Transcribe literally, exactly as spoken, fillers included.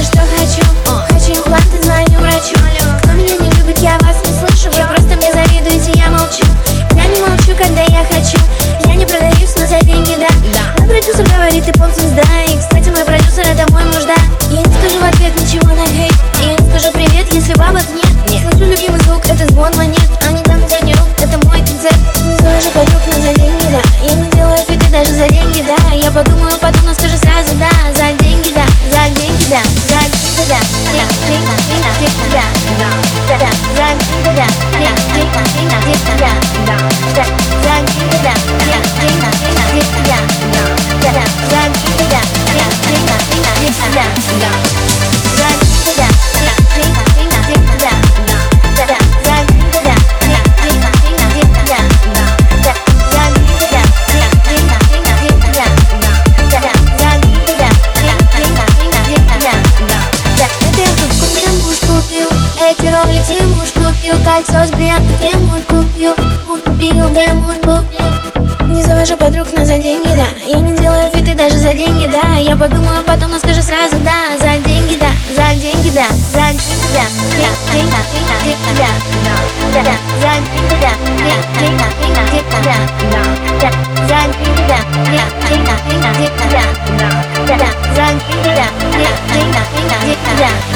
что хочу. Хочу импланты, звоню врачу. Кто меня не любит, я вас не слышу. Вы просто мне завидуете, я молчу. Я не молчу, когда я хочу. Я не продаюсь, но за деньги, да. Мой продюсер говорит, ты поп-звезда. И, кстати, мой продюсер — это мой муж, да. Я не скажу в ответ ничего на хейт. Я не скажу привет, если бабок нет. Слышу любимый звук, это звон монет. А не там сотни рук, это мой концерт. Не знаю же подруг, но за деньги, да. Я не делаю фиты даже за деньги, да. Я подумаю потом, но скажу сразу, да. За деньги, да, за деньги, да. За деньги, да. За деньги, да. За деньги, да. За деньги, да. За деньги, да. Эти ролики муж купил, кольцо с бриллиантом муж купил, муж купил, где муж купил. Не завожу подруг, но за деньги, да. Я не делаю фиты даже за деньги, да. Я подумаю потом, но скажу сразу, да. За деньги, да, за деньги, да. За деньги, да, за деньги, да. За деньги, да, за деньги, да. За деньги, да, за деньги, да. За деньги, да, за деньги, да.